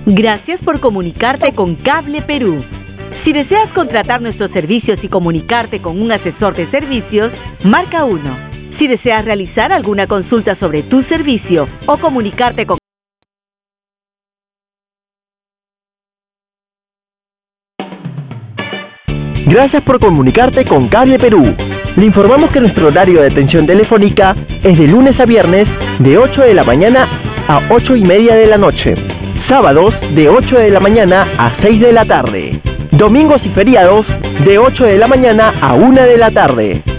Gracias por comunicarte con Cable Perú. Si deseas contratar nuestros servicios y comunicarte con un asesor de servicios, marca 1. Si deseas realizar alguna consulta sobre tu servicio o comunicarte con... Gracias por comunicarte con Cable Perú. Le informamos que nuestro horario de atención telefónica es de lunes a viernes de 8 de la mañana a 8:30 de la noche. Sábados de 8 de la mañana a 6 de la tarde. Domingos y feriados de 8 de la mañana a 1 de la tarde.